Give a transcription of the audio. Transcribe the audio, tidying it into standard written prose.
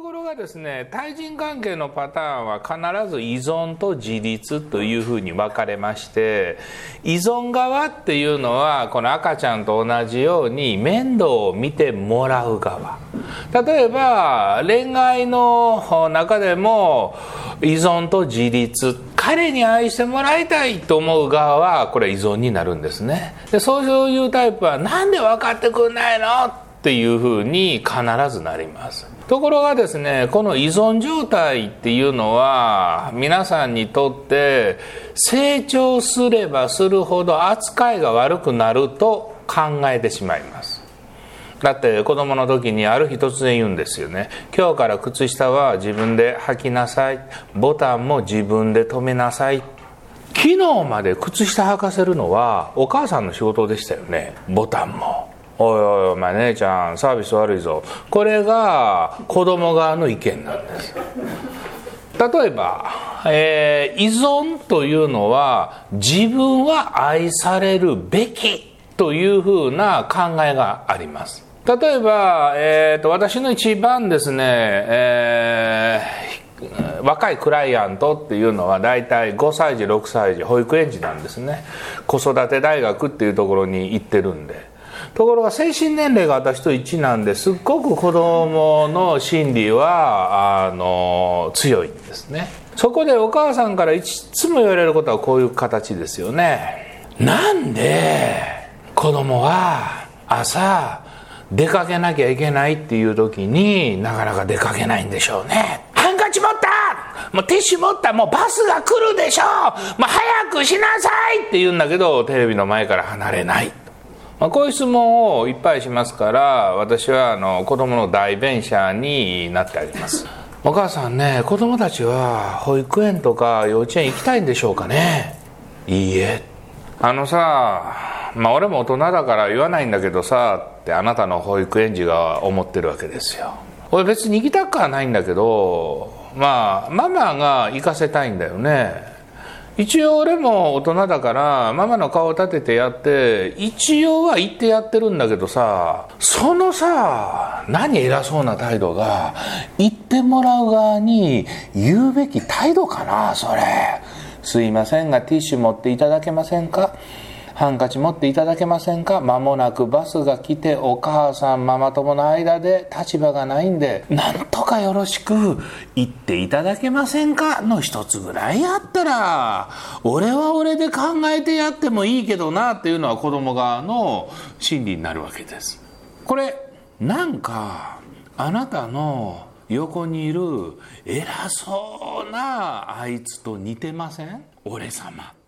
ころがですね、対人関係のパターンは必ず依存と自立というふうに分かれまして、依存側っていうのはこの赤ちゃんと同じように面倒を見てもらう側。例えば恋愛の中でも依存と自立、彼に愛してもらいたいと思う側はこれ依存になるんですね。でそういうタイプはなんで分かってくんないのっていうふうに必ずなります。ところがですね、この依存状態っていうのは皆さんにとって成長すればするほど扱いが悪くなると考えてしまいます。だって子供の時にある日突然言うんですよね。今日から靴下は自分で履きなさい、ボタンも自分で止めなさい。昨日まで靴下履かせるのはお母さんの仕事でしたよね。ボタンもおいおいお前姉ちゃんサービス悪いぞ。これが子供側の意見なんです。例えば、依存というのは自分は愛されるべきというふうな考えがあります。例えば、私の一番ですね、若いクライアントっていうのはだいたい5歳児6歳児保育園児なんですね。子育て大学っていうところに行ってるんで。ところが精神年齢が私と一致なんで、すっごく子供の心理は強いんですね。そこでお母さんからいつも言われることはこういう形ですよね。なんで子供は朝出かけなきゃいけないっていう時になかなか出かけないんでしょうね。ハンカチ持った、もうティッシュ持った、もうバスが来るでしょう、もう早くしなさいって言うんだけどテレビの前から離れない。こういう質問をいっぱいしますから、私は子供の代弁者になってあります。お母さんね、子供たちは保育園とか幼稚園行きたいんでしょうかね。いいえ。俺も大人だから言わないんだけどさってあなたの保育園児が思ってるわけですよ。俺別に行きたくはないんだけど、ママが行かせたいんだよね。一応俺も大人だからママの顔を立ててやって一応は言ってやってるんだけどさ、そのさ、何偉そうな態度が言ってもらう側に言うべき態度かな。それすいませんがティッシュ持っていただけませんか、ハンカチ持っていただけませんか、間もなくバスが来てお母さんママ友の間で立場がないんでなんとかよろしく言っていただけませんかの一つぐらいあったら俺は俺で考えてやってもいいけどなっていうのは子供側の心理になるわけです。これなんかあなたの横にいる偉そうなあいつと似てません？俺様。